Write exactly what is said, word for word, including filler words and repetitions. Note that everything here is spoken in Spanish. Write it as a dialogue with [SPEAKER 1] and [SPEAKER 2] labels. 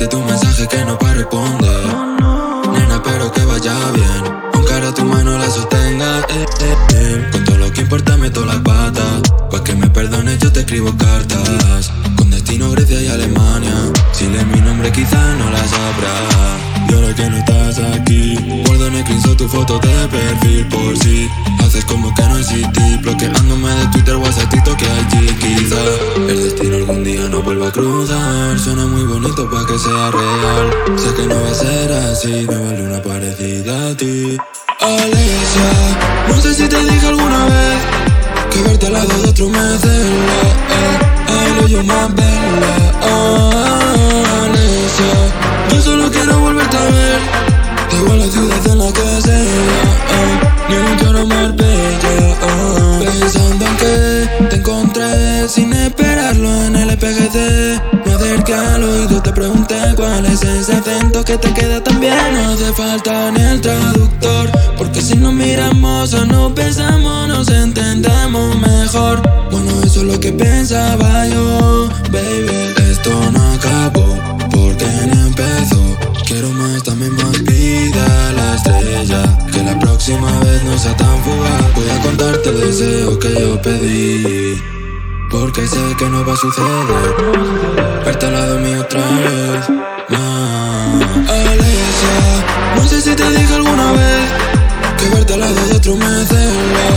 [SPEAKER 1] Enviarte tu mensaje que no pa' responder. Nena, espero que vaya bien, aunque ahora tu mano la sostenga, eh, eh, eh. Con todo lo que importa meto las patas, pa' que me perdones yo te escribo cartas, con destino Grecia y Alemania. Si lees mi nombre quizás no la sabrás. Y ahora que no estás aquí, guardo en el screenshot tu foto de perfil por si haces como que no existí, bloqueándome de Twitter, WhatsApp, TikTok que I G. Quizá el destino algún día no vuelva a cruzar. Suena muy bonito pa' que sea real. Sé que no va a ser así, me vale una parecida a ti. Alesia, no sé si te dije alguna vez que verte al lado de otro me cela. I know you más bella. Ah, Alesia, yo solo quiero volverte a ver, da igual la ciudad en la que sea, ah, ni mucho no más bella, ah. Pensando en que te encontré sin esperarlo en el P G C, me acerqué al oído, te pregunté cuál es ese acento que te queda tan bien. No hace falta ni el traductor, porque si nos miramos o no pensamos nos entendemos mejor. Bueno, eso es lo que pensaba yo, baby. Esto no acabó porque ni empezó. Quiero más, dame más vida, la estrella, que la próxima vez no sea tan fugaz. Voy a contarte el deseo que yo pedí, porque sé que no va a suceder verte al lado mío otra vez más. Alesia, no sé si te dije alguna vez que verte al lado de otro me cela.